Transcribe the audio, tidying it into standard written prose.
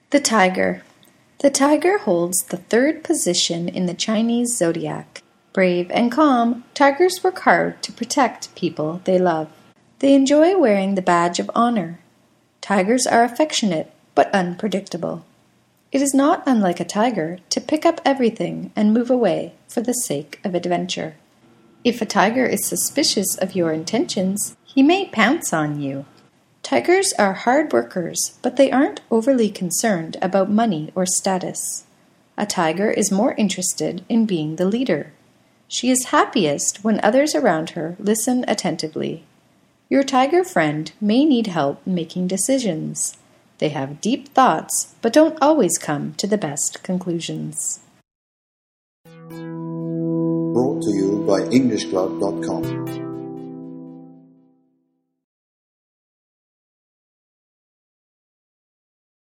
The tiger. The tiger holds the third position in the Chinese zodiac. Brave and calm, tigers work hard to protect people they love. They enjoy wearing the badge of honor. Tigers are affectionate but unpredictable. It is not unlike a tiger to pick up everything and move away for the sake of adventure. If a tiger is suspicious of your intentions, he may pounce on you. Tigers are hard workers, but they aren't overly concerned about money or status. A tiger is more interested in being the leader. She is happiest when others around her listen attentively. Your tiger friend may need help making decisions. They have deep thoughts, but don't always come to the best conclusions. Brought to you by EnglishClub.com.